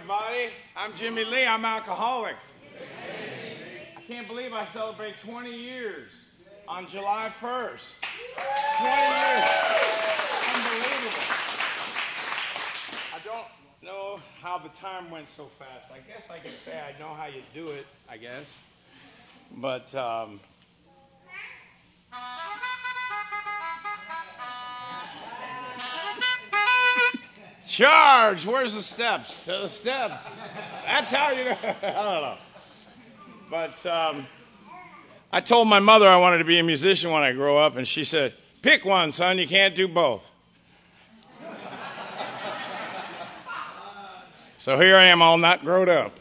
everybody. I'm Jimmy Lee. I'm alcoholic. I can't believe I celebrate 20 years on July 1st. 20 years. Unbelievable. I don't know how the time went so fast. I guess I can say I know how you do it, I guess. But, charge! Where's the steps? To the steps. That's how you know. I don't know. But I told my mother I wanted to be a musician when I grow up, and she said, "Pick one, son. You can't do both." So here I am, all not grown up.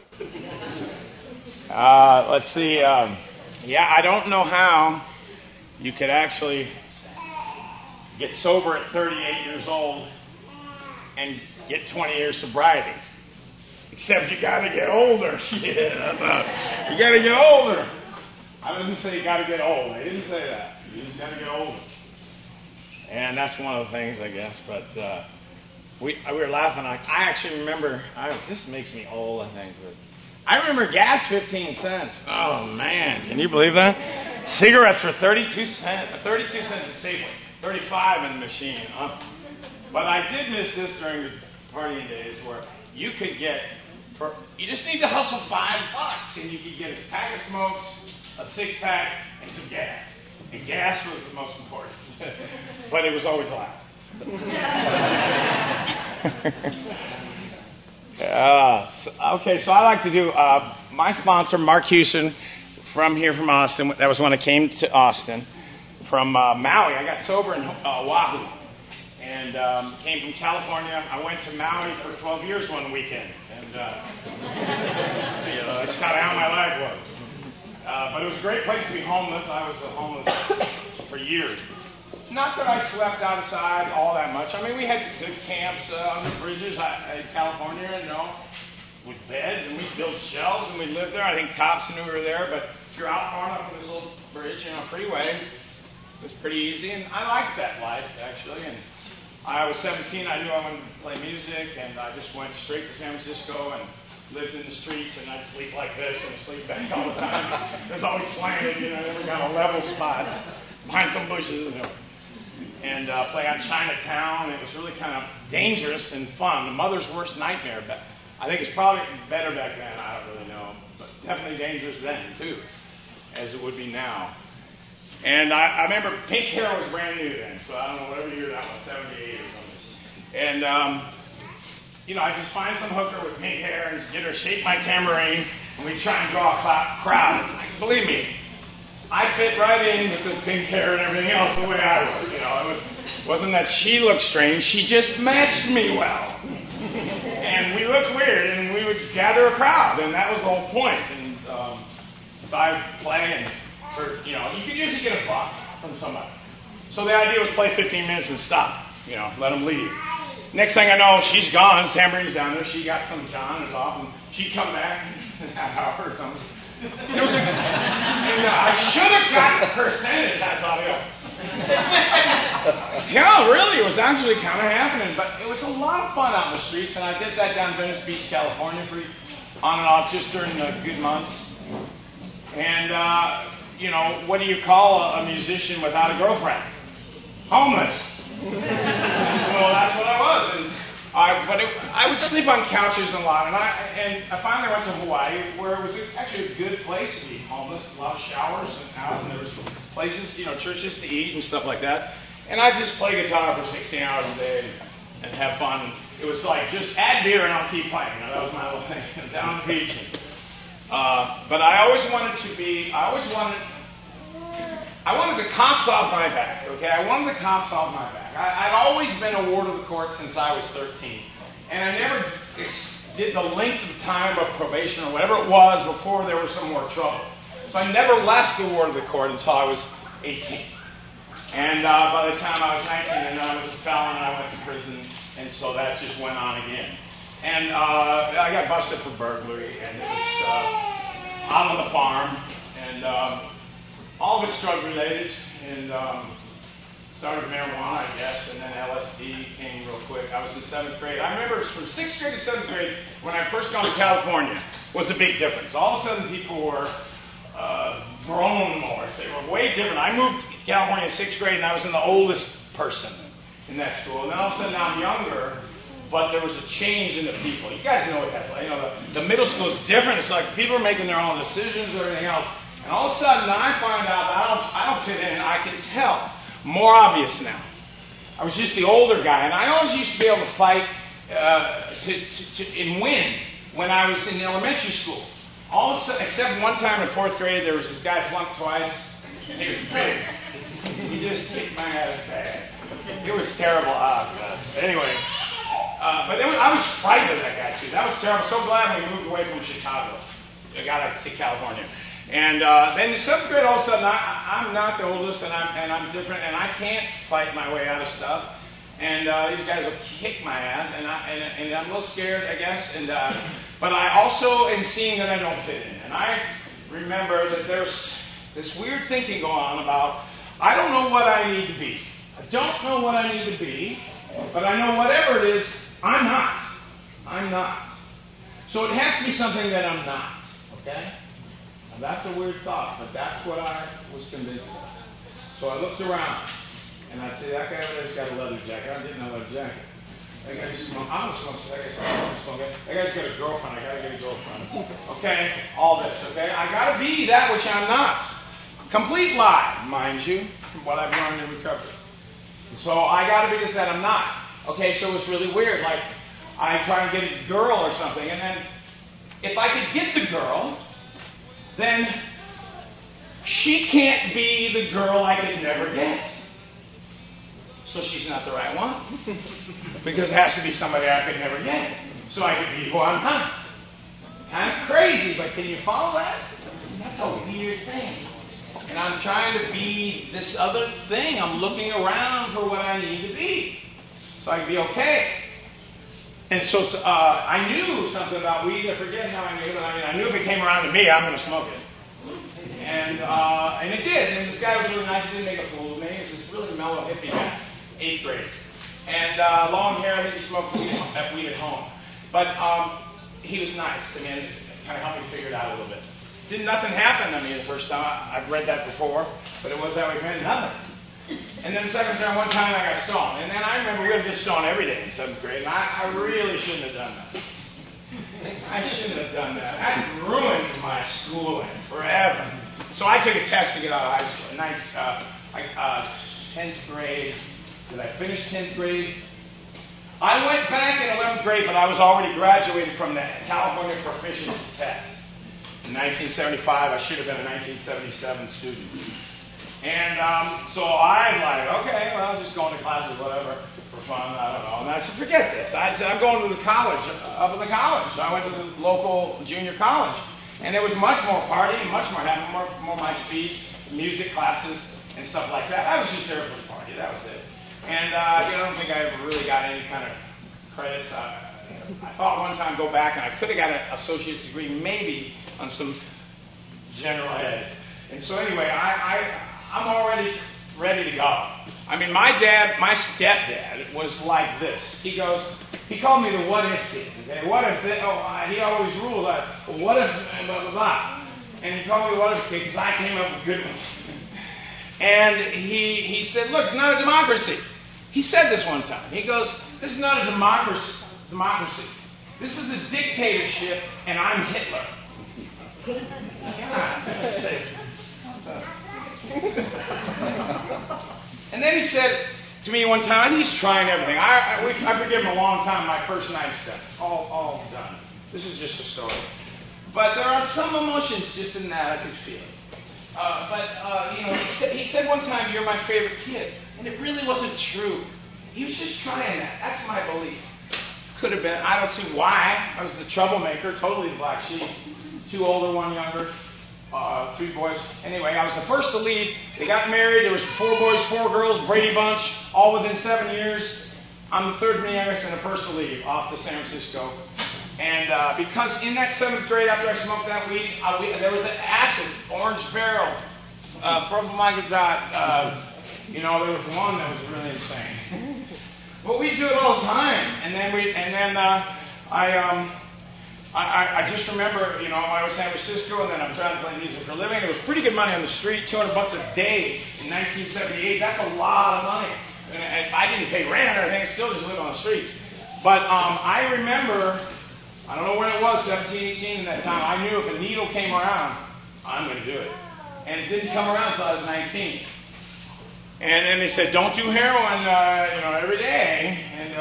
Let's see. I don't know how you could actually get sober at 38 years old and get 20 years sobriety. Except you got to get older. Yeah, you got to get older. I didn't say you got to get old. I didn't say that. You just got to get older. And that's one of the things, I guess. But we were laughing. I actually remember. This makes me old, I think. But I remember gas 15 cents. Oh man, can you believe that? Cigarettes for 32 cents. 32 cents a cigarette. 35 in the machine. But I did miss this during the partying days where you could get, you just need to hustle $5 and you could get a pack of smokes, a 6-pack, and some gas. And gas was the most important. But it was always last. So I like to do, my sponsor, Mark Houston, from Austin. That was when I came to Austin. From Maui. I got sober in Oahu. And came from California. I went to Maui for 12 years one weekend. And that's kind of how my life was. But it was a great place to be homeless. I was homeless for years. Not that I slept outside all that much. I mean, we had good camps on the bridges in California, with beds, and we'd build shelves, and we'd live there. I think cops knew we were there, but if you're out far enough on this little bridge, freeway, it was pretty easy. And I liked that life, actually. And I was 17, I knew I wanted to play music, and I just went straight to San Francisco and lived in the streets, and I'd sleep like this and sleep back all the time. It was always slanted, I never got a level spot behind some bushes, and play on Chinatown. It was really kind of dangerous and fun. The mother's worst nightmare. But I think it's probably better back then, I don't really know, but definitely dangerous then, too, as it would be now. And I remember pink hair was brand new then, so I don't know, whatever year that was, 78 or something. And, I'd just find some hooker with pink hair and get her shake my tambourine, and we'd try and draw a crowd. Believe me, I fit right in with the pink hair and everything else the way I was, It wasn't that she looked strange, she just matched me well. And we looked weird, and we would gather a crowd, and that was the whole point. And if I play and you could usually get a $5 from somebody. So the idea was play 15 minutes and stop, let them leave. Next thing I know, she's gone, tambourine's down there, she got some John, it's off, and she'd come back in a half hour or something. I should have gotten a percentage, I thought, really, it was actually kind of happening, but it was a lot of fun out in the streets, and I did that down in Venice Beach, California, on and off, just during the good months. And, what do you call a musician without a girlfriend? Homeless. So that's what I was. And I would sleep on couches a lot. And I finally went to Hawaii, where it was actually a good place to be homeless. A lot of showers and there was places, churches to eat and stuff like that. And I just play guitar for 16 hours a day and have fun. And it was like, just add beer and I'll keep playing. That was my little thing. Down the beach. But I wanted the cops off my back, okay? I wanted the cops off my back. I'd always been a ward of the court since I was 13. And I never did the length of time of probation or whatever it was before there was some more trouble. So I never left the ward of the court until I was 18. And by the time I was 19, and I was a felon, and I went to prison, and so that just went on again. And I got busted for burglary, and it was out on the farm, and all of it's drug-related, and started marijuana, I guess, and then LSD came real quick. I was in 7th grade. I remember from 6th grade to 7th grade, when I first got to California, was a big difference. All of a sudden, people were grown more. They were way different. I moved to California in 6th grade, and I was the oldest person in that school. And then all of a sudden, now I'm younger, but there was a change in the people. You guys know what that's like. You know, the middle school is different. It's like people are making their own decisions and everything else. And all of a sudden, I find out that I don't fit in, and I can tell. More obvious now. I was just the older guy, and I always used to be able to fight and win when I was in elementary school. All of a sudden, except one time in 4th grade, there was this guy flunked twice, and he was big. He just kicked my ass bad. It was terrible. Anyway, but then I was frightened of that guy too. That was terrible. So glad we moved away from Chicago. I got to California. And then in 7th grade, all of a sudden, I'm not the oldest, and I'm different, and I can't fight my way out of stuff. And these guys will kick my ass, and I'm a little scared, I guess. But I also am seeing that I don't fit in. And I remember that there's this weird thinking going on about, I don't know what I need to be. I don't know what I need to be, but I know whatever it is, I'm not. I'm not. So it has to be something that I'm not. Okay? Now that's a weird thought, but that's what I was convinced of. So I looked around, and I'd say, that guy over there's got a leather jacket. I didn't have a leather jacket. That guy's smoking. I'm a smoker. That guy's got a girlfriend. I got to get a girlfriend. Okay? All this. Okay? I got to be that which I'm not. Complete lie, mind you, from what I've learned in recovery. So I got to be this that I'm not. Okay? So it's really weird. Like, I try and get a girl or something, and then if I could get the girl, then she can't be the girl I could never get. So she's not the right one. Because it has to be somebody I could never get. So I could be who I'm not. Kind of crazy, but can you follow that? That's a weird thing. And I'm trying to be this other thing. I'm looking around for what I need to be. So I can be okay. And so I knew something about weed. I forget how I knew, but I knew if it came around to me, I'm going to smoke it. And it did. And this guy was really nice. He didn't make a fool of me. He was this really mellow hippie guy, 8th grade. And long hair. I think he smoked weed at home. But he was nice. I mean, it kind of helped me figure it out a little bit. Nothing happened to me the first time. I've read that before. But it was that way. Nothing. And then the second time, one time I got stoned. And then I remember we would get stoned every day in 7th grade. And I really shouldn't have done that. I shouldn't have done that. That ruined my schooling forever. So I took a test to get out of high school. 10th grade. Did I finish 10th grade? I went back in 11th grade, but I was already graduated from the California Proficiency Test. In 1975, I should have been a 1977 student. And so I'm like, okay, well, just going to classes, whatever, for fun, I don't know. And I said, forget this. I said, I'm going to the college, up in the college. So I went to the local junior college. And there was much more partying, much more happening, more my speed, music classes, and stuff like that. I was just there for the party, that was it. And I don't think I ever really got any kind of credits. I thought one time go back, and I could have got an associate's degree, maybe, on some general ed. And so anyway, I'm already ready to go. I mean, my stepdad was like this. He called me the what if kid. Okay? What if, he always ruled that, what if, blah, blah, blah. And he called me the what if kid because I came up with good ones. And he said, look, it's not a democracy. He said this one time. He goes, this is not a democracy. This is a dictatorship, and I'm Hitler. And then he said to me one time, he's trying everything. I forgive him a long time, my first night stuff. All done. This is just a story. But there are some emotions just in that I could feel. He said one time, you're my favorite kid. And it really wasn't true. He was just trying that. That's my belief. Could have been. I don't see why. I was the troublemaker, totally the black sheep. 2 older, 1 younger, 3 boys. Anyway, I was the first to leave. They got married. There was 4 boys, 4 girls, Brady Bunch, all within 7 years. I'm the third from the youngest and the first to leave off to San Francisco. And because in that 7th grade, after I smoked that weed, there was an acid, orange barrel, prophylactic dot. There was one that was really insane. But But we do it all the time. And then I just remember, I was in San Francisco, and then I'm trying to play music for a living. It was pretty good money on the street, $200 a day in 1978. That's a lot of money. And I didn't pay rent or anything. I still just lived on the streets. But I remember, I don't know when it was, 17, 18 at that time, I knew if a needle came around, I'm going to do it. And it didn't come around until I was 19. And then they said, don't do heroin, every day. And,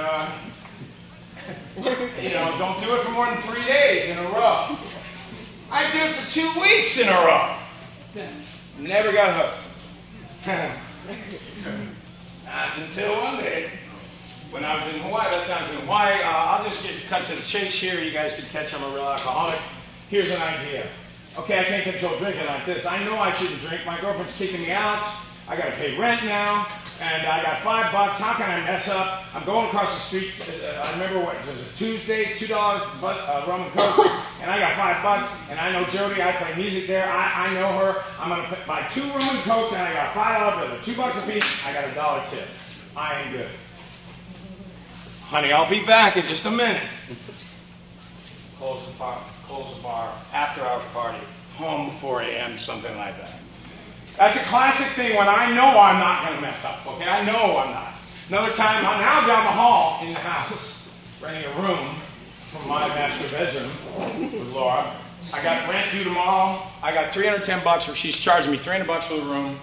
don't do it for more than 3 days in a row. I did it for 2 weeks in a row. Never got hooked. Until one day, when I was in Hawaii, that time I was in Hawaii, I'll just cut to the chase here. You guys can catch I'm a real alcoholic. Here's an idea. Okay, I can't control drinking like this. I know I shouldn't drink. My girlfriend's kicking me out. I got to pay rent now, and I got $5. How can I mess up? I'm going across the street. I remember what it was a Tuesday, $2 rum and coke, and I got $5. And I know Jody. I play music there. I know her. I'm going to buy 2 rum and cokes, and I got $5 bills, $2 a piece. I got $1 tip. I ain't good. Honey, I'll be back in just a minute. Close the bar, after hour party, home 4 a.m., something like that. That's a classic thing when I know I'm not going to mess up, okay? I know I'm not. Another time, now down the hall in the house, renting a room from my master bedroom with Laura. I got rent due tomorrow. I got $310, or she's charging me $300 for the room.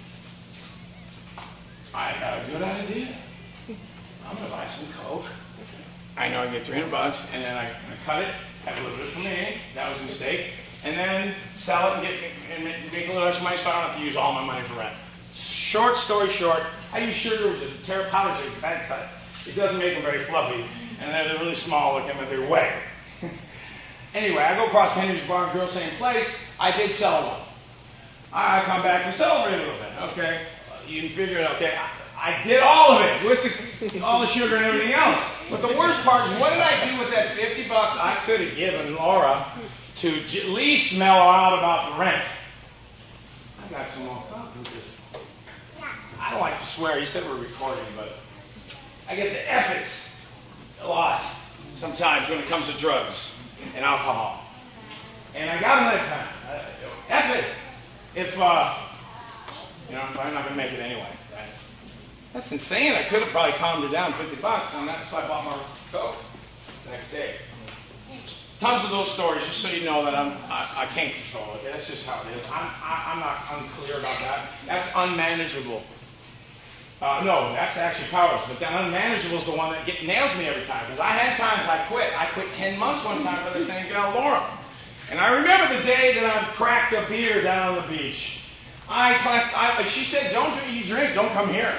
I got a good idea. I'm going to buy some coke. I know I get $300, and then I cut it, have a little bit for me. That was a mistake. And then sell it and make a little extra money so I don't have to use all my money for rent. Short story short, I use sugar, which is a terrible powder, it's a bad cut. It doesn't make them very fluffy, and they're really small looking, but they're wet. Anyway, I go across Henry's Bar and Grill, same place. I did sell one. I come back to celebrate a little bit. Okay, you can figure it out. Okay, I did all of it with all the sugar and everything else. But the worst part is, what did I do with that $50 I could have given Laura to at least mellow out about the rent? I got some more coffee. I don't like to swear. You said we're recording, but I get the F it a lot sometimes when it comes to drugs and alcohol. And I got them that time. F it. If I'm not going to make it anyway. Right? That's insane. I could have probably calmed her down $50, and that's why I bought more coke the next day. Tons of those stories, just so you know that I can't control it. That's just how it is. I'm not unclear about that. That's unmanageable. No, that's actually powerless. But that unmanageable is the one that nails me every time. Because I had times I quit. I quit 10 months one time for the same gal, Laura. And I remember the day that I cracked a beer down on the beach. She said, you drink, don't come here.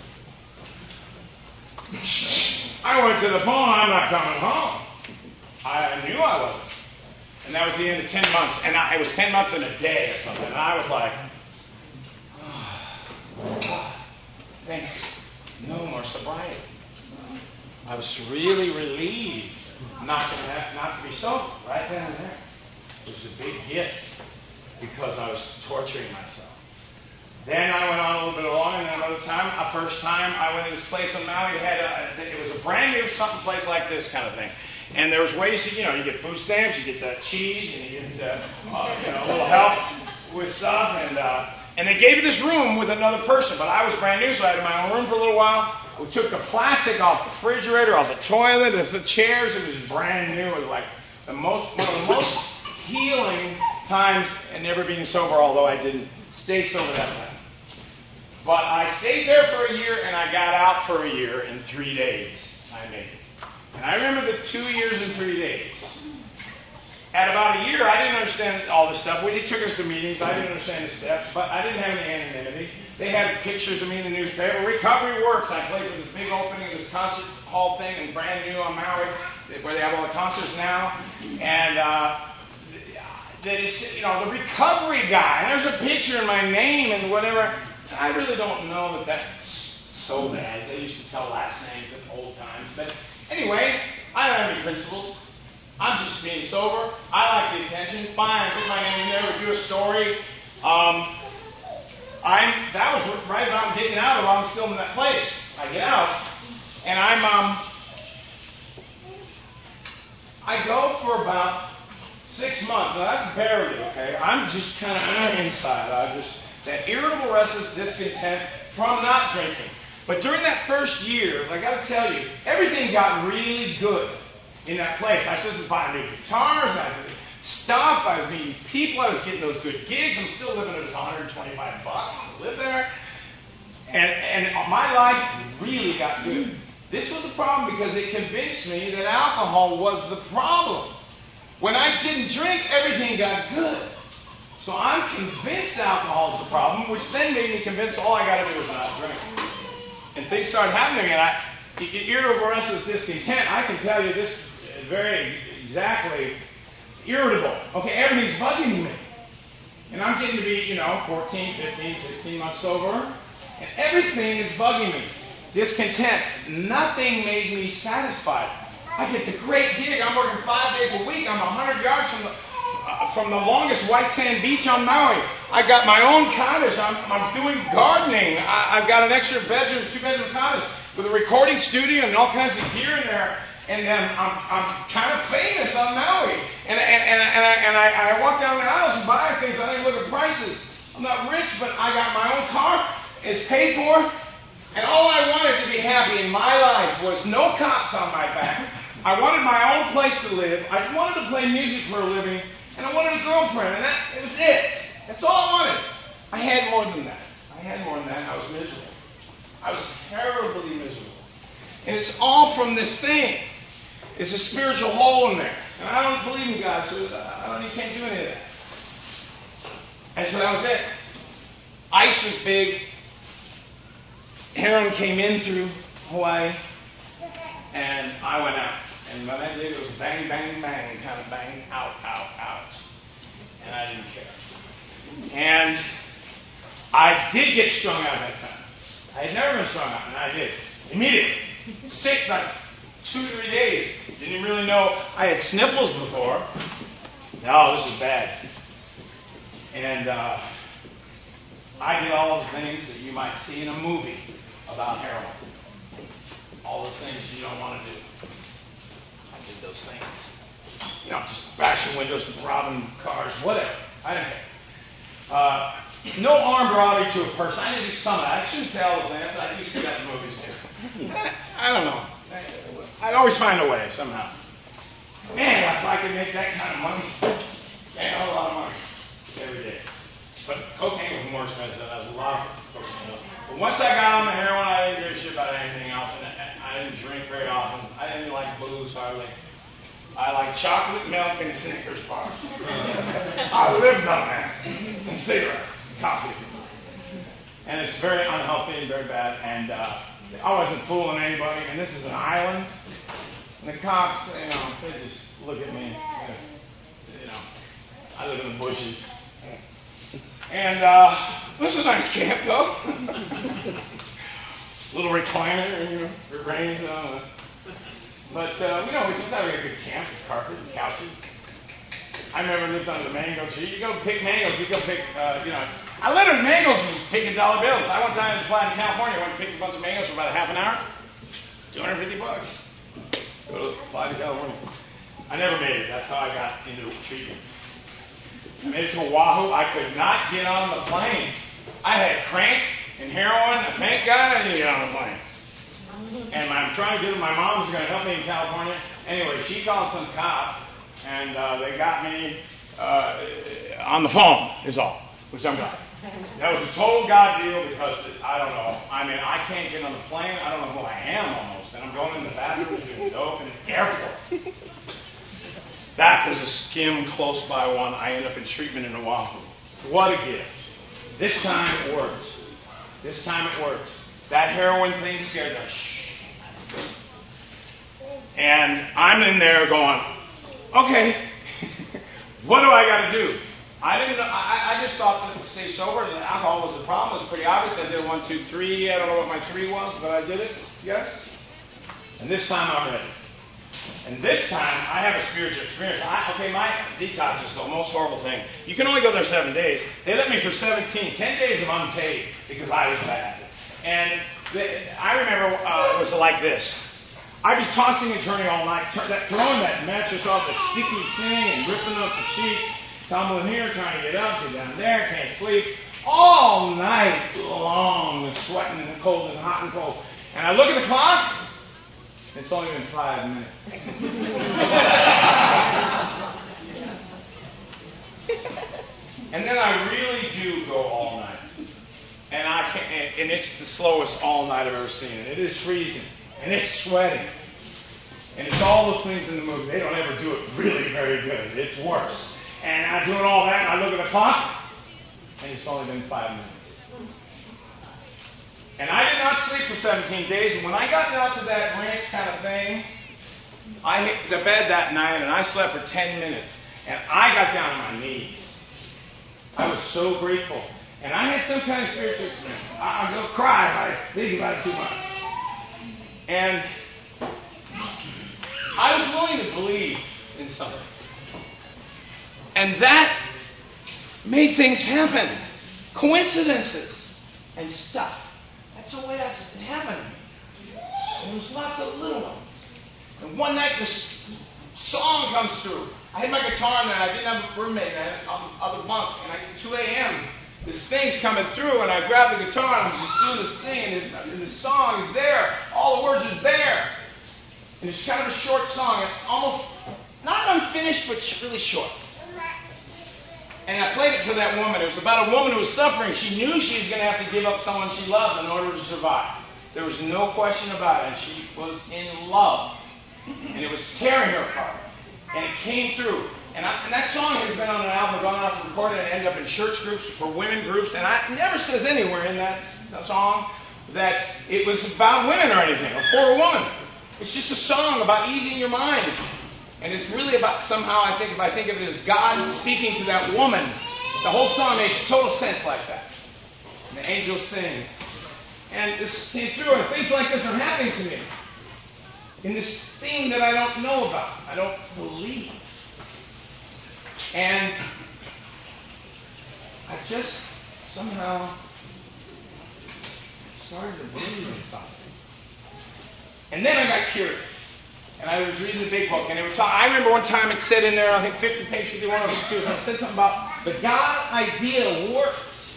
I went to the phone, I'm not coming home. I knew I wasn't. And that was the end of 10 months. And it was 10 months in a day or something. And I was like, thank you. No more sobriety. I was really relieved not to be sober right then and there. It was a big gift because I was torturing myself. Then I went on a little bit along, and then another time, first time, I went to this place in Maui. It was a brand new something place like this kind of thing. And there was ways to, you get food stamps, you get the cheese, and you get a little help with stuff. And they gave you this room with another person, but I was brand new, so I had my own room for a little while. We took the plastic off the refrigerator, off the toilet, the chairs. It was brand new. It was like one of the most healing times in never being sober, although I didn't stay sober that time. But I stayed there for a year, and I got out for a year in 3 days. I made it. And I remember the 2 years and 3 days. At about a year, I didn't understand all this stuff. They took us to meetings. I didn't understand the steps, but I didn't have any anonymity. They had pictures of me in the newspaper. Recovery Works. I played with this big opening of this concert hall thing, and brand new on Maui, where they have all the concerts now. And the recovery guy. And there's a picture in my name and whatever. I really don't know that that's so bad. They used to tell last names in old times. But anyway, I don't have any principles. I'm just being sober. I like the attention. Fine, I put my name in there. We do a story. That was right about getting out of. I'm still in that place. I get out, And I go for about 6 months. Now that's barely, okay? I'm just kind of inside. That irritable, restless discontent from not drinking. But during that first year, I got to tell you, everything got really good in that place. I was buying new guitars, I was stuff, I was meeting people, I was getting those good gigs. I'm still living at $125 to live there. And my life really got good. This was a problem because it convinced me that alcohol was the problem. When I didn't drink, everything got good. So I'm convinced alcohol is the problem, which then made me convinced all I got to do is not drink. And things started happening to me. Irritable, restless discontent, I can tell you this very exactly. Irritable. Okay, everything's bugging me. And I'm getting to be, 14, 15, 16 months sober. And everything is bugging me. Discontent. Nothing made me satisfied. I get the great gig. I'm working 5 days a week. I'm 100 yards from the longest white sand beach on Maui. I got my own cottage. I'm doing gardening. I've got an extra bedroom, 2-bedroom cottage with a recording studio and all kinds of gear in there. And I'm kind of famous on Maui. And I walk down the aisles and buy things. I didn't look at prices. I'm not rich, but I got my own car. It's paid for. And all I wanted to be happy in my life was no cops on my back. I wanted my own place to live. I wanted to play music for a living. And I wanted a girlfriend. And it was it. That's all I wanted. I had more than that. I was miserable. I was terribly miserable. And it's all from this thing. There's a spiritual hole in there. And I don't believe in God, so you can't do any of that. And so that was it. Ice was big. Heroin came in through Hawaii. And I went out. And when I did, it was bang, bang, bang, kind of bang, out, out, out. And I didn't care. And I did get strung out that time. I had never been strung out, and I did. Immediately. Sick, like 2 to 3 days. Didn't really know. I had sniffles before. No, this is bad. And I did all the things that you might see in a movie about heroin. All the things you don't want to do. I did those things. Just bashing windows, robbing cars, whatever. I didn't care. No armed robbery to a person. I didn't do some of that. I shouldn't say all those things. I used to see that in movies too. I don't know. I'd always find a way somehow. Man, if I could make that kind of money, a lot of money every day. But cocaine was more expensive. I was a lot of cocaine. But once I got on the heroin, I didn't give a shit about anything else. And I didn't drink very often. I didn't like booze hardly. I like chocolate milk and Snickers bars. I lived on that. And cigarettes, and coffee. And it's very unhealthy and very bad. And I wasn't fooling anybody. And this is an island. And the cops, they just look at me. I live in the bushes. And this is a nice camp, though. Little recliner, for rains. But, we sometimes we had a good camp, carpet, and couches. I remember lived under the mango tree. You go pick mangoes, I lived in mangoes and was picking dollar bills. I one time flying to California, I went and picked a bunch of mangoes for about a half an hour. $250. Go fly to California. I never made it. That's how I got into treatment. I made it to Oahu. I could not get on the plane. I had crank and heroin. Thank God I didn't get on the plane. And I'm trying to get my mom was going to help me in California. Anyway, she called some cop, and they got me on the phone, is all, which I'm glad. That was a total God deal because, I don't know, I can't get on the plane. I don't know who I am almost. And I'm going in the bathroom to do dope in the airport. That was a skim close by one. I ended up in treatment in Oahu. What a gift. This time it works. That heroin thing scared the And I'm in there going, okay, what do I got to do? I just thought that to stay sober, that alcohol was the problem. It was pretty obvious. I did 1, 2, 3. I don't know what my 3 was, but I did it. Yes? And this time I'm ready. And this time I have a spiritual experience. My detox is the most horrible thing. You can only go there 7 days. They let me for 17, 10 days of unpaid because I was bad. And I remember it was like this. I'd be tossing and turning all night, throwing that mattress off the sticky thing and ripping up the sheets, tumbling here, trying to get up, get down there, can't sleep. All night long, sweating and cold and hot and cold. And I look at the clock, it's only been 5 minutes. And then I really do go all night. And it's the slowest all night I've ever seen. And it is freezing. And it's sweating. And it's all those things in the movie. They don't ever do it really very good. It's worse. And I'm doing all that, and I look at the clock, and it's only been 5 minutes. And I did not sleep for 17 days. And when I got out to that ranch kind of thing, I hit the bed that night, and I slept for 10 minutes. And I got down on my knees. I was so grateful. And I had some kind of spiritual experience. I go cry if I think about it too much. And I was willing to believe in something. And that made things happen. Coincidences and stuff. That's the way that's happened. There was lots of little ones. And one night this song comes through. I had my guitar in there. I didn't have a roommate. I had other bunk. And at 2 a.m., this thing's coming through, and I grab the guitar, and I'm just doing this thing, and the song is there. All the words are there. And it's kind of a short song, and almost, not unfinished, but really short. And I played it for that woman. It was about a woman who was suffering. She knew she was going to have to give up someone she loved in order to survive. There was no question about it, and she was in love. And it was tearing her apart. And it came through. And that song has been on an album, gone out to record it, and ended up in church groups, for women groups. And it never says anywhere in that song that it was about women or anything, or for a woman. It's just a song about easing your mind. And it's really about, somehow, I think, if I think of it as God speaking to that woman, the whole song makes total sense like that. And the angels sing. And this came through, and things like this are happening to me. In this thing that I don't know about. I don't believe. And I just somehow started to believe in something. And then I got curious. And I was reading the big book. And it was I remember one time it said in there, I think 50 page 51 or 52, and it said something about the God idea works.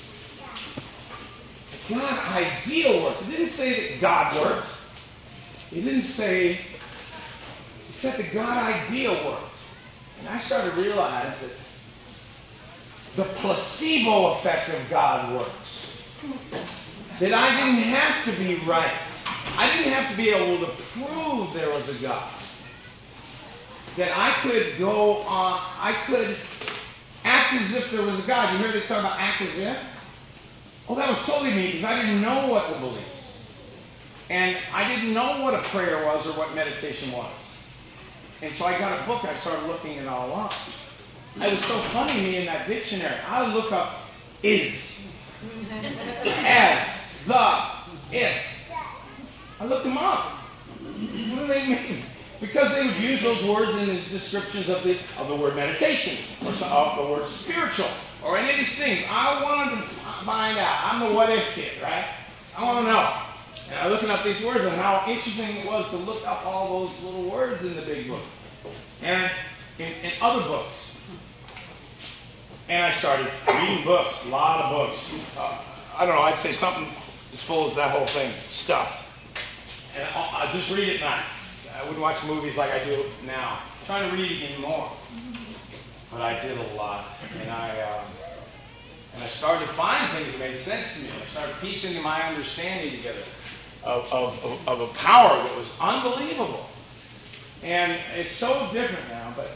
The God idea works. It didn't say that God works. It didn't say, it said the God idea works. And I started to realize that the placebo effect of God works. That I didn't have to be right. I didn't have to be able to prove there was a God. That I could go on, I could act as if there was a God. You heard they talk about act as if? Oh, that was totally me because I didn't know what to believe. And I didn't know what a prayer was or what meditation was. And so I got a book and I started looking it all up. It was so funny, me in that dictionary. I would look up is, as, the, if. I looked them up. What do they mean? Because they would use those words in these descriptions of the word meditation, or of the word spiritual, or any of these things. I wanted to find out. I'm the what if kid, right? I want to know. And I was looking up these words and how interesting it was to look up all those little words in the big book. And in other books. And I started reading books, a lot of books. I don't know, I'd say something as full as that whole thing, stuffed. And I'll just read it at night. I wouldn't watch movies like I do now. I'm trying to read again more. But I did a lot. And I started to find things that made sense to me. I started piecing my understanding together of a power that was unbelievable. And it's so different now, but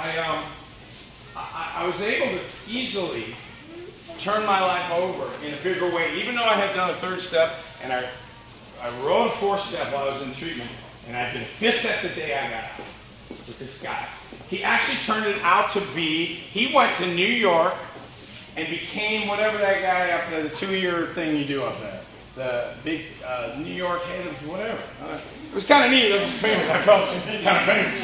I was able to easily turn my life over in a bigger way, even though I had done a third step, and I wrote a fourth step while I was in treatment, and I did a fifth step the day I got out with this guy. He actually turned it out to be, he went to New York and became whatever that guy up there, the 2-year thing you do up there. The big New York head of whatever. It was kind of neat. It was famous. I felt kind of famous.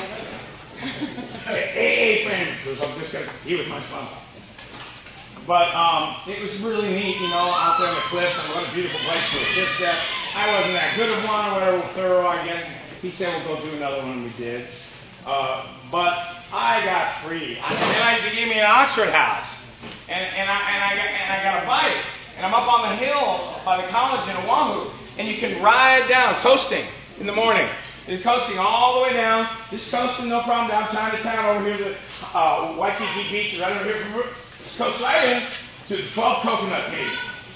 AA famous. He was my sponsor. But it was really neat, you know, out there in the cliffs. And what a beautiful place for a fifth step. I wasn't that good of one or whatever, thorough, I guess. He said, well, go do another one. We did. But I got free. And they gave me an Oxford house. And I got a bike. And I'm up on the hill by the college in Oahu. And you can ride down, coasting in the morning. You're coasting all the way down. Just coasting, no problem, down Chinatown, over here to Waikiki Beach, right over here. Just coast right in to the 12 Coconut Cave.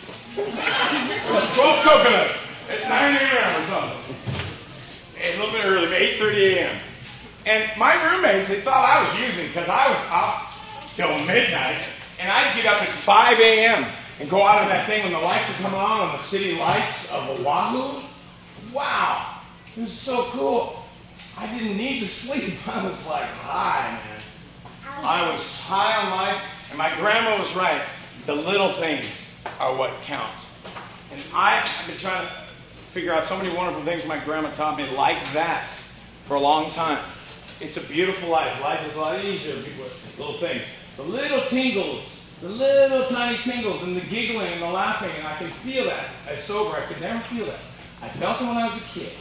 12 coconuts at 9 a.m. or something. A little bit early, 8:30 a.m. And my roommates, they thought I was using because I was up till midnight. And I'd get up at 5 a.m. and go out of that thing when the lights are coming on the city lights of Oahu. Wow. It was so cool. I didn't need to sleep. I was like high, man. I was high on life. And my grandma was right. The little things are what count. And I've been trying to figure out so many wonderful things my grandma taught me like that for a long time. It's a beautiful life. Life is a lot easier with little things. The little tingles, the little tiny tingles, and the giggling and the laughing, and I can feel that. As sober, I could never feel that. I felt it when I was a kid.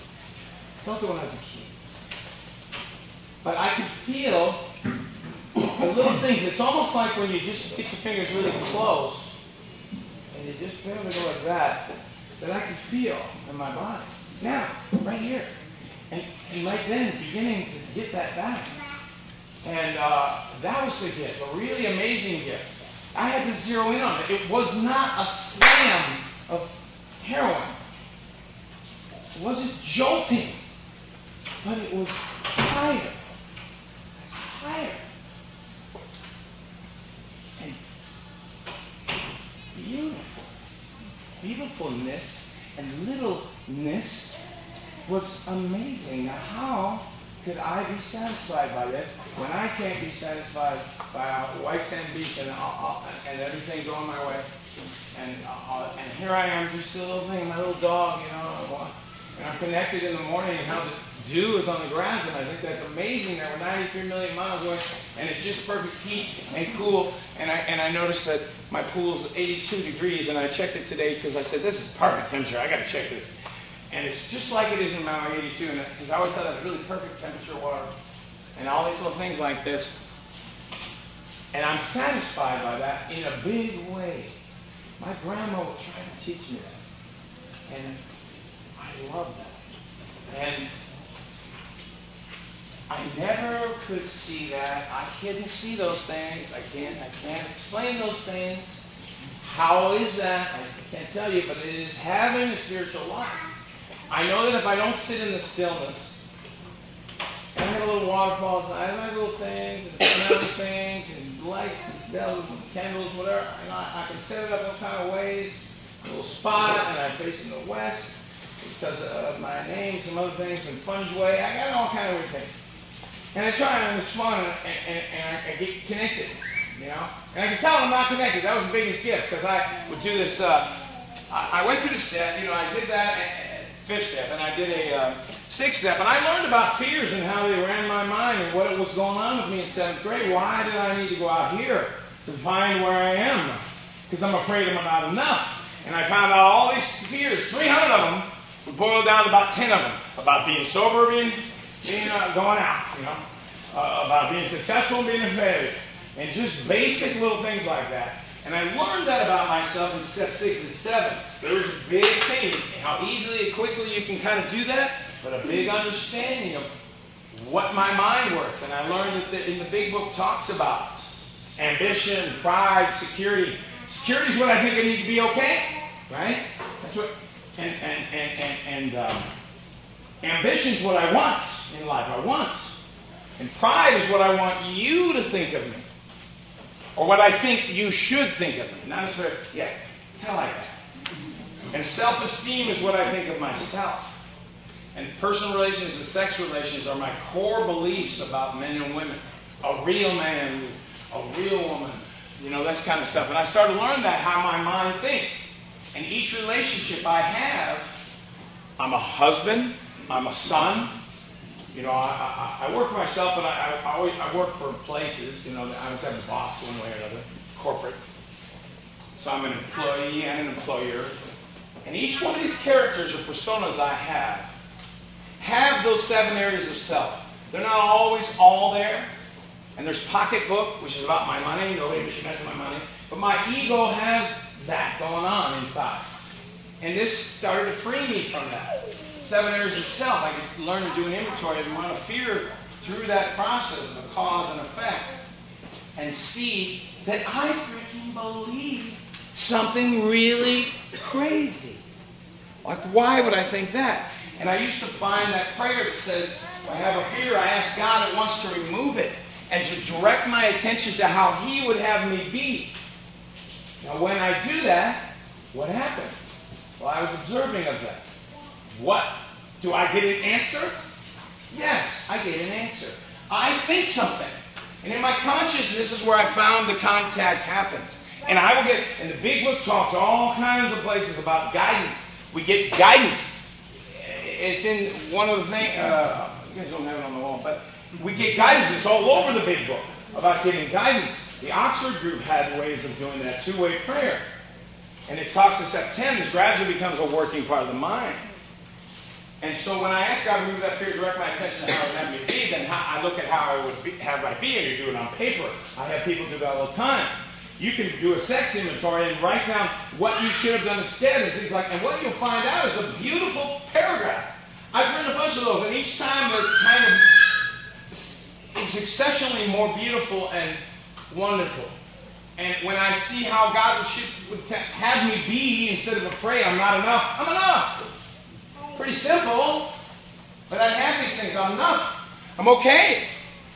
But I could feel the little things. It's almost like when you just get your fingers really close, and you just feel it go like that I could feel in my body. Now, right here. And right then, beginning to get that back. And that was the gift, a really amazing gift. I had to zero in on it. It was not a slam of heroin. It wasn't jolting. But it was higher. Higher. And beautiful. Beautifulness and littleness was amazing. Now, how could I be satisfied by this when I can't be satisfied by a white sand beach and everything's on my way? And here I am, just a little thing, my little dog, and I'm connected in the morning, and how the dew is on the grass, and I think that's amazing that we're 93 million miles away, and it's just perfect heat and cool, and I noticed that my pool's 82 degrees, and I checked it today because I said, this is perfect temperature, I got to check this. And it's just like it is in Maui 82, because I always thought that was really perfect temperature water, and all these little things like this. And I'm satisfied by that in a big way. My grandma was trying to teach me that, and I love that. And I never could see that. I couldn't see those things. I can't explain those things. How is that? I can't tell you, but it is having a spiritual life. I know that if I don't sit in the stillness, and I have a little waterfalls, I have my little things, and things, and lights, and bells, and candles, whatever, and I can set it up in all kind of ways, a little spot, and I face in the west, because of my name, some other things, and Funge Way, I got all kind of weird things. And I try and respond, and I get connected, And I can tell I'm not connected. That was the biggest gift, because I would do this, I went through the step, I did that, fifth step, and I did a sixth step, and I learned about fears and how they ran my mind and what was going on with me in seventh grade. Why did I need to go out here to find where I am? Because I'm afraid I'm not enough. And I found out all these fears, 300 of them, would boil down to about 10 of them. About being sober, being going out, about being successful and being a failure. And just basic little things like that. And I learned that about myself in step 6 and 7. There was a big thing, how easily and quickly you can kind of do that, but a big understanding of what my mind works. And I learned that in the big book talks about ambition, pride, security. Security is what I think I need to be okay, right? That's what, and ambition is what I want in life. I want. And pride is what I want you to think of me. Or what I think you should think of me. Not necessarily, kind of like that. And self-esteem is what I think of myself. And personal relations and sex relations are my core beliefs about men and women. A real man, a real woman, this kind of stuff. And I started to learn that, how my mind thinks. And each relationship I have, I'm a husband, I'm a son. I work for myself, but I work for places. I always have a boss one way or another, corporate. So I'm an employee and an employer. And each one of these characters or personas I have have those 7 areas of self. They're not always all there. And there's pocketbook, which is about my money. Nobody should mess with my money. But my ego has that going on inside. And this started to free me from that. 7 areas of self. I could learn to do an inventory of the amount of fear through that process of the cause and effect. And see that I freaking believe something really crazy. Like, why would I think that? And I used to find that prayer that says, if I have a fear, I ask God at once to remove it and to direct my attention to how He would have me be. Now, when I do that, what happens? Well, I was observing of that. What? Do I get an answer? Yes, I get an answer. I think something. And in my consciousness is where I found the contact happens. And I will get, and the big book talks all kinds of places about guidance. We get guidance. It's in one of the things, you guys don't have it on the wall, but we get guidance. It's all over the big book about getting guidance. The Oxford group had ways of doing that, 2-way prayer. And it talks us that 10 gradually becomes a working part of the mind. And so when I ask God to remove that fear, direct my attention to how it would have me be, then I look at how I would have my be, and you do it on paper. I have people do that all the time. You can do a sex inventory and write down what you should have done instead and things like. And what you'll find out is a beautiful paragraph. I've written a bunch of those, and each time they're kind of successionally more beautiful and wonderful. And when I see how God would have me be instead of afraid, I'm not enough. I'm enough. Pretty simple, but I have these things. I'm enough. I'm okay.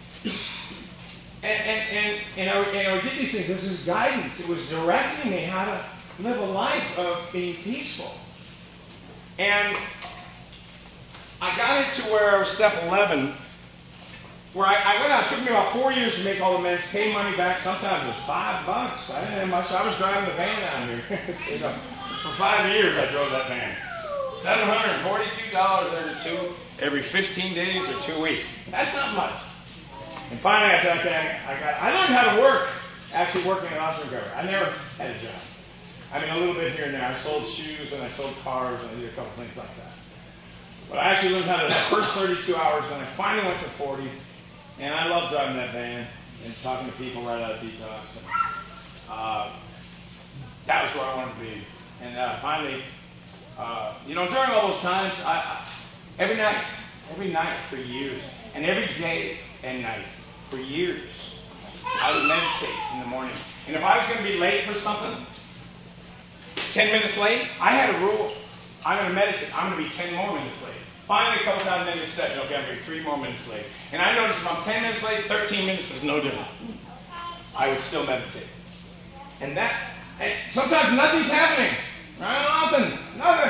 And I would get these things. This is guidance. It was directing me how to live a life of being peaceful. And I got into where I was step 11, where I went out. It took me about 4 years to make all the amends, pay money back. Sometimes it was $5. I didn't have much. I was driving the van down here. For 5 years I drove that van. $742 every 15 days or 2 weeks. That's not much. And finally I said, okay, I learned how to work, actually working at Austin Recovery. I never had a job. I mean, a little bit here and there. I sold shoes and I sold cars and I did a couple things like that. But I actually learned how to, the first 32 hours, and I finally went to 40. And I love driving that van and talking to people right out of detox. And, that was where I wanted to be. And finally, during all those times, every night for years, and every day and night for years, I would meditate in the morning. And if I was going to be late for something, 10 minutes late, I had a rule. I'm going to meditate. I'm going to be 10 more minutes late. Finally, a couple times, then it said, okay, I'm going to be 3 more minutes late. And I noticed if I'm 10 minutes late, 13 minutes was no different. I would still meditate. And sometimes nothing's happening. Right? Nothing.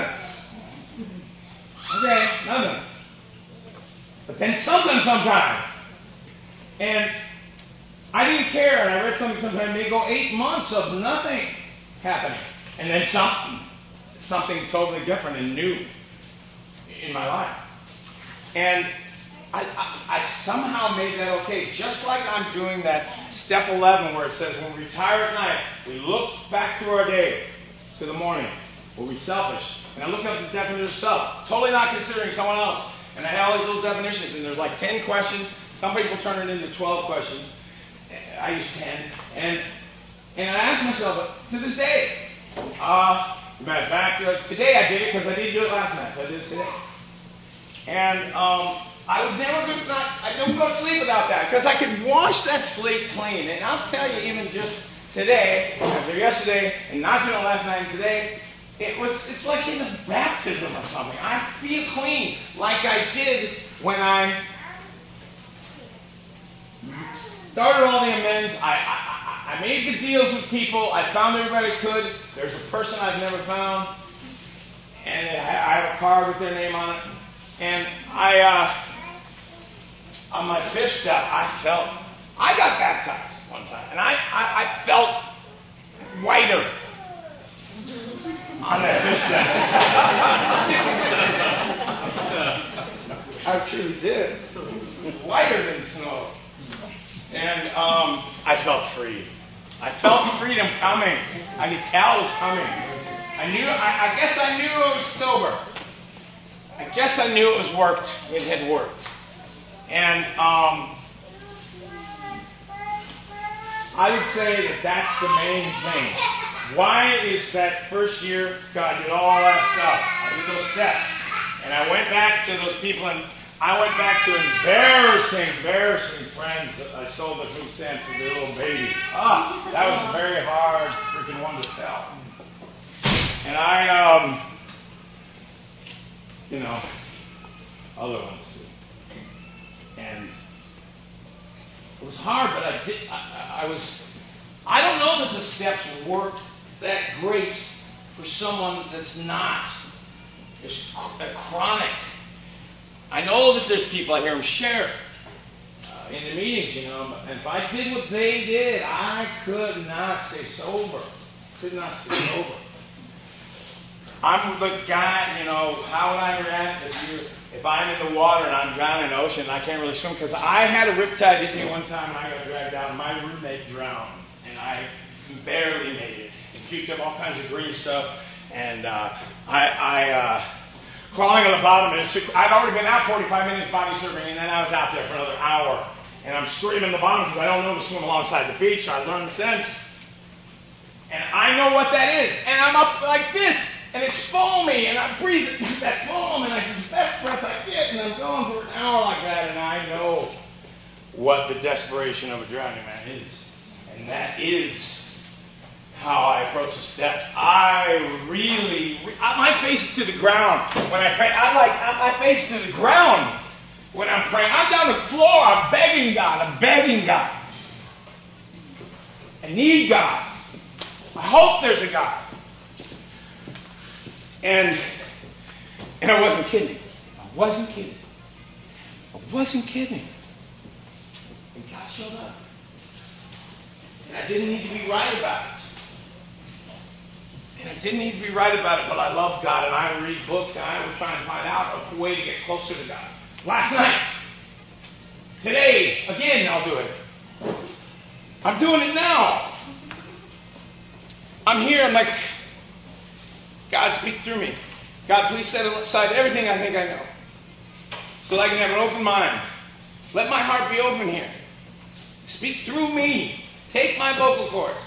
Okay, nothing. But then sometimes. And I didn't care. And I read something sometimes, may go 8 months of nothing happening. And then something totally different and new in my life. And I somehow made that okay. Just like I'm doing that step 11 where it says when we retire at night, we look back through our day to the morning. Were we selfish? And I looked up the definition of self, totally not considering someone else. And I had all these little definitions, and there's like 10 questions. Some people turn it into 12 questions. I used 10. And I asked myself, to this day, matter of fact, today I did it because I didn't do it last night, so I did it today. And I would I don't go to sleep without that, because I could wash that slate clean. And I'll tell you, even just today, after yesterday, and not doing it last night and today, it's like in a baptism or something. I feel clean, like I did when I started all the amends. I made the deals with people. I found everybody I could. There's a person I've never found, and I have a card with their name on it. And on my 5th step, I got baptized one time, and I felt whiter on that 5th step. I truly did. Whiter than snow. And I felt free. I felt freedom coming. I could tell it was coming. I guess I knew I was sober. I guess I knew it was worked. It had worked. And I would say that that's the main thing. Why is that first year, God did all that stuff. I did those steps. And I went back to those people, and I went back to embarrassing friends that I sold the food stamps to the little babies. That was a very hard freaking one to tell. And I, other ones too. And it was hard, but I don't know that the steps worked that great for someone that's not a chronic. I know that there's people, I hear them share in the meetings, and if I did what they did, I could not stay sober. I'm the guy, how would I react if I'm in the water and I'm drowning in the ocean and I can't really swim? Because I had a riptide hit me one time and I got dragged out and my roommate drowned. And I barely made it. He puked up all kinds of green stuff. And crawling on the bottom, and I'd already been out 45 minutes body surfing, and then I was out there for another hour. And I'm screaming at the bottom because I don't know to swim alongside the beach. So I learned since. And I know what that is. And I'm up like this. And it's foamy, and I breathe that foam, and I get the best breath I get, and I'm going for an hour like that, and I know what the desperation of a drowning man is. And that is how I approach the steps. My face is to the ground when I pray. My face is to the ground when I'm praying. I'm down the floor, I'm begging God. I need God. I hope there's a God. And I wasn't kidding. I wasn't kidding. And God showed up. And I didn't need to be right about it. But I love God, and I read books, and I would try and find out a way to get closer to God. Last night. Today. Again, I'll do it. I'm doing it now. I'm here, I'm like, God, speak through me. God, please set aside everything I think I know, so that I can have an open mind. Let my heart be open here. Speak through me. Take my vocal cords.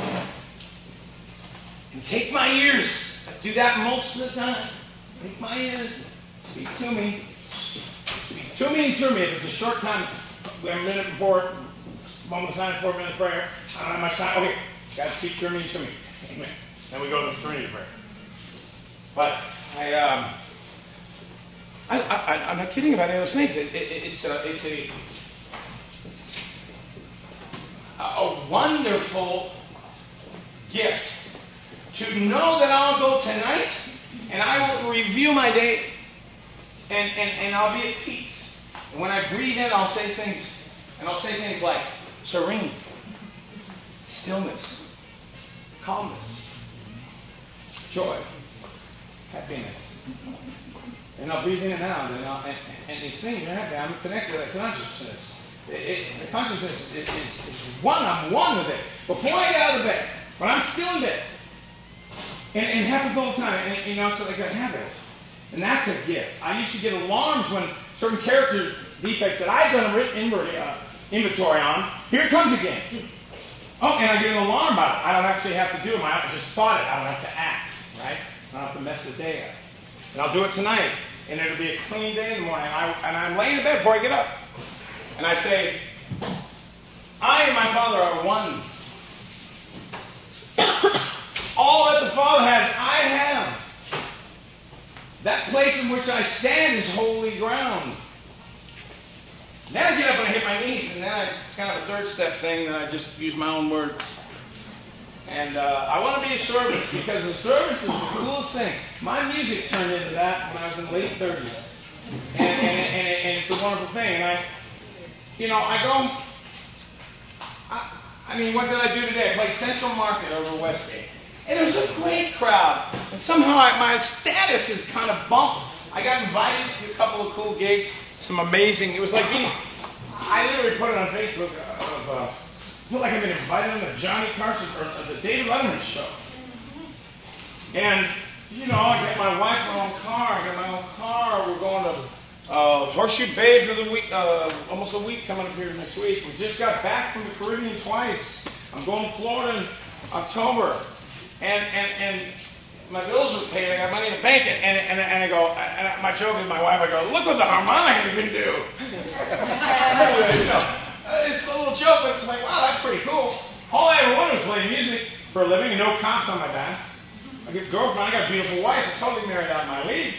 And take my ears. I do that most of the time. Take my ears. Speak to me. Speak to me and through me. If it's a short time, a minute before, moment of silence, 4 minute prayer, I don't have my sign. Okay, God, speak through me and to me. Amen. Then we go to the serenity prayer. But I'm not kidding about any of those things. It's a wonderful gift to know that I'll go tonight and I will review my day and I'll be at peace. And when I breathe in, I'll say things like serene, stillness, calmness, joy, happiness. And I'll breathe in and out, and these things are happening. I'm connected to that consciousness. The consciousness is one. I'm one with it. Before I get out of bed, when I'm still in bed, and it happens all the time, and it's like a habit. And that's a gift. I used to get alarms when certain character defects that I'd done a written inventory on, here it comes again. Oh, and I get an alarm about it. I don't actually have to do them. I just spot it. I don't have to act, right? I don't have to mess the day up. And I'll do it tonight. And it'll be a clean day in the morning. And I'm laying in bed before I get up. And I say, I and my Father are one. All that the Father has, I have. That place in which I stand is holy ground. Then I get up and I hit my knees, and then it's kind of a third step thing that I just use my own words. And I want to be a service, because the service is the coolest thing. My music turned into that when I was in the late 30s. And it's a wonderful thing. And what did I do today? I played Central Market over Westgate. And it was a great crowd. And somehow my status is kind of bumped. I got invited to a couple of cool gigs. Some amazing, it was like being, I literally put it on Facebook, I feel like I've been invited on the Johnny Carson, or the David Letterman show. And you know, I get my wife my own car. I get my own car. We're going to Horseshoe Bay for the week, almost a week coming up here next week. We just got back from the Caribbean twice. I'm going to Florida in October. And my bills are paid. I got money in the bank. And I go, and my joke with my wife, I go, look what the harmonica can do. You know, it's a little joke, but it's like, wow, that's pretty cool. All I ever wanted was play music for a living and no cops on my back. I get a girlfriend, I got a beautiful wife, I'm totally married out of my league.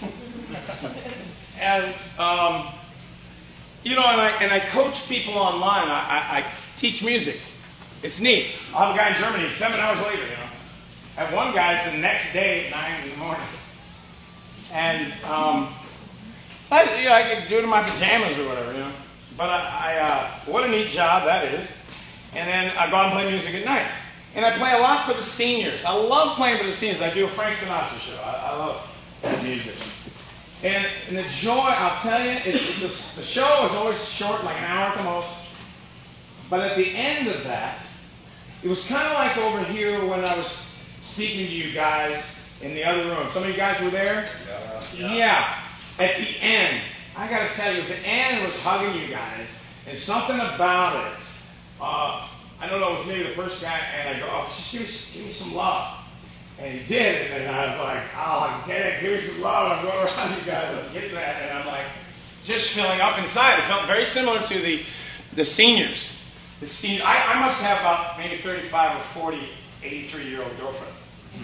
And, you know, and I coach people online. I teach music. It's neat. I'll have a guy in Germany 7 hours later, you know. I have one guy, it's the next day at 9 in the morning. And, I can do it in my pajamas or whatever, you know. But what a neat job that is. And then I go out and play music at night. And I play a lot for the seniors. I love playing for the seniors. I do a Frank Sinatra show. I love that music. And the joy, I'll tell you, the show is always short, like an hour at the most. But at the end of that, it was kind of like over here when I was speaking to you guys in the other room. Some of you guys were there? Yeah. At the end, I got to tell you, the end was hugging you guys, and something about it. I don't know, it was maybe the first guy, and I go, oh, just give me some love. And he did, and then I was like, oh, okay, give me some love. I'm going around you guys, I'm getting that, and I'm like, just filling up inside. It felt very similar to the seniors. The seniors. I must have about maybe 35 or 40 83-year-old girlfriends.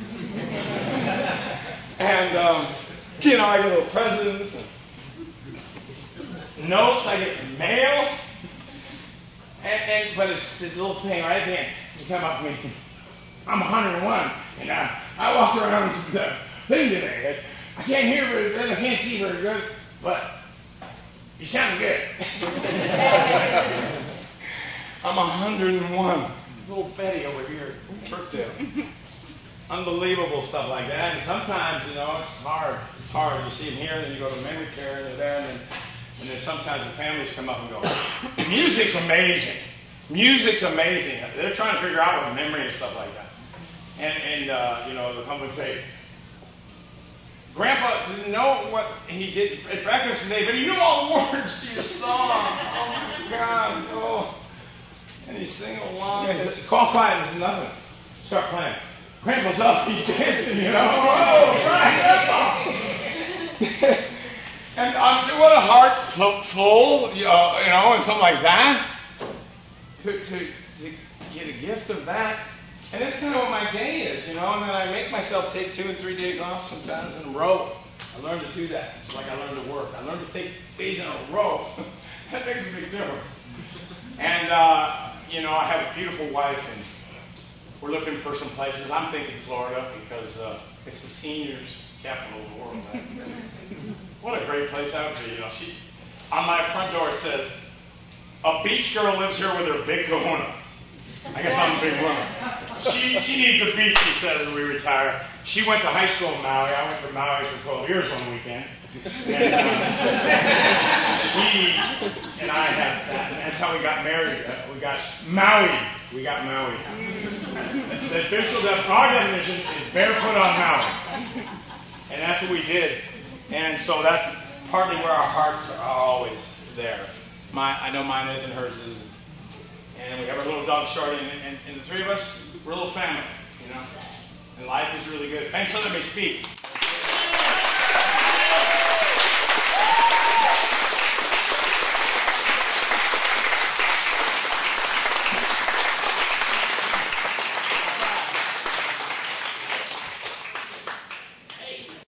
And, you know, I get little presents and notes, I get mail. But it's the little thing right at the end. You come up to me, I'm 101, and I walked around the thing today. I can't hear very good, I can't see very good, but you sound good. I'm 101. Little Betty over here, Birkdale. Unbelievable stuff like that. And sometimes, you know, it's hard. It's hard. You see them here, and then you go to memory care, and they're there, and then sometimes the families come up and go, music's amazing. Music's amazing. They're trying to figure out what memory and stuff like that. And you know, they'll come and say, Grandpa didn't know what he did at breakfast today, but he knew all the words to your song. Oh, my God. Oh. And he's singing along. And he said, call quiet, there's nothing. Start playing. Grandpa's up, he's dancing, you know. Oh, Grandpa! And what a heart full, you know, and something like that. To get a gift of that. And that's kind of what my day is, you know. And then I make myself take 2 and 3 days off sometimes in a row. I learned to do that. It's like I learned to work. I learned to take days in a row. That makes a big difference. And, you know, I have a beautiful wife, and we're looking for some places. I'm thinking Florida because it's the seniors' capital of the world. What a great place that would be. You know, on my front door it says, a beach girl lives here with her big kahuna. I guess I'm a big woman. She needs a beach, she says, when we retire. She went to high school in Maui. I went to Maui for 12 years one weekend. And she and I have that. And that's how we got married. We got Maui. The official, our definition is barefoot on Maui. And that's what we did. And so that's partly where our hearts are always there. I know mine is and hers is. And we have our little dog Shorty, and the three of us, we're a little family, you know. And life is really good. Thanks for letting me speak.